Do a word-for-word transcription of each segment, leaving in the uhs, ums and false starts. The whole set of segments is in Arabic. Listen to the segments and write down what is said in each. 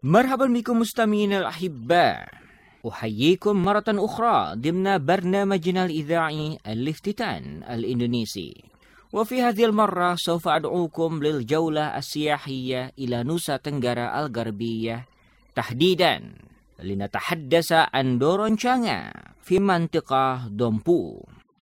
مرحبا بكم مستمعينا الأحباء، أحييكم مرة أخرى ضمن برنامجنا الإذاعي الافتتان الإندونيسي. وفي هذه المرة سوف أدعوكم للجولة السياحية إلى نوسا تنغرا الغربية، تحديدا لنتحدث عن دورونشانغا في منطقة دومبو.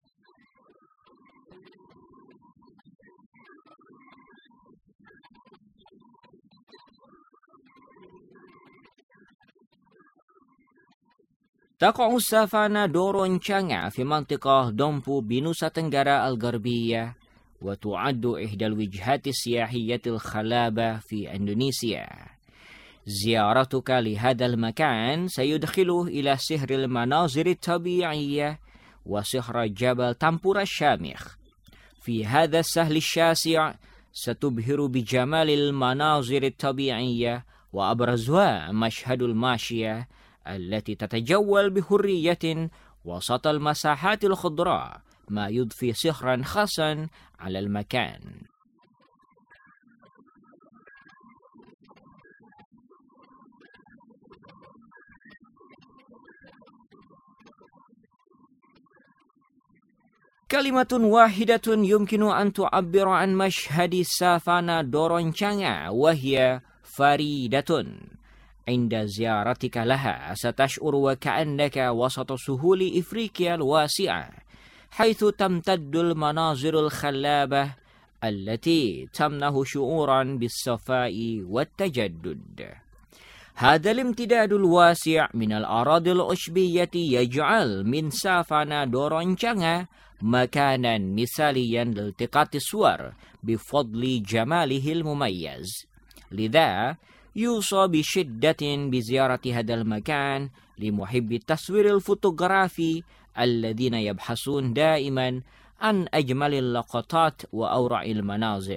تقع السافانا دورونشانغا في منطقة دومبو بنوسا تنغرا الغربية، وتعد إحدى الوجهات السياحية الخلابة في إندونيسيا. زيارتك لهذا المكان سيدخله إلى سحر المناظر الطبيعية وسحر جبل تامبورا الشامخ. في هذا السهل الشاسع ستبهر بجمال المناظر الطبيعية، وأبرزها مشهد الماشية التي تتجول بحرية وسط المساحات الخضراء، ما يضفي سحرا خاصا على المكان. كلمة واحدة يمكن أن تعبر عن مشهد السافانا دورونشانغا، وهي فريدة. عند زيارتك لها ستشعر وكأنك وسط سهول إفريقيا الواسعة، حيث تمتد المناظر الخلابة التي تمنح شعورا بالصفاء والتجدد. هذا الامتداد الواسع من الأراضي العشبية يجعل من سافانا دورونشانغا مكانا مثاليا لالتقاط الصور بفضل جماله المميز. لذا يوصى بشدة بزيارة هذا المكان لمحبي التصوير الفوتوغرافي الذين يبحثون دائما عن أجمل اللقطات وأروع المناظر.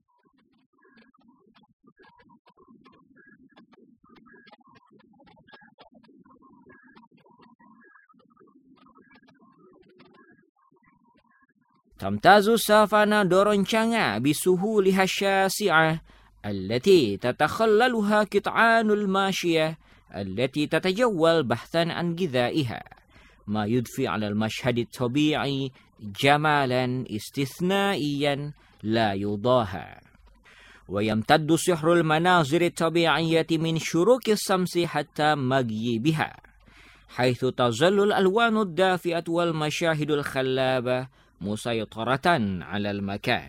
تمتاز سافانا دورونشانغا بسهولها الشاسعة التي تتخللها قطعان الماشية التي تتجول بحثا عن غذائها، ما يضفي على المشهد الطبيعي جمالا استثنائيا لا يضاهى. ويمتد سحر المناظر الطبيعية من شروق الشمس حتى مغيبها، حيث تظل الألوان الدافئة والمشاهد الخلابة مسيطرة على المكان.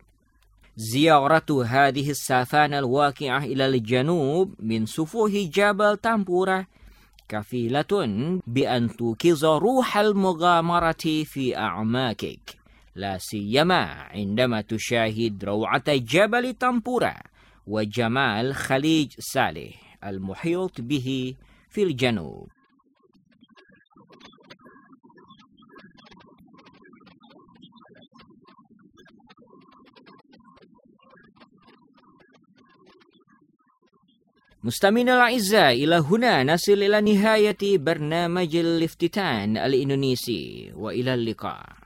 زيارة هذه السافانا الواقعة إلى الجنوب من سفوح جبل تامبورا كفيلة بأن توقظ روح المغامرة في أعماقك، لا سيما عندما تشاهد روعة جبل تامبورا وجمال خليج صالح المحيط به في الجنوب. مستمعينا الأعزاء، إلى هنا نصل إلى نهاية برنامج الافتتان الإندونيسي، وإلى اللقاء.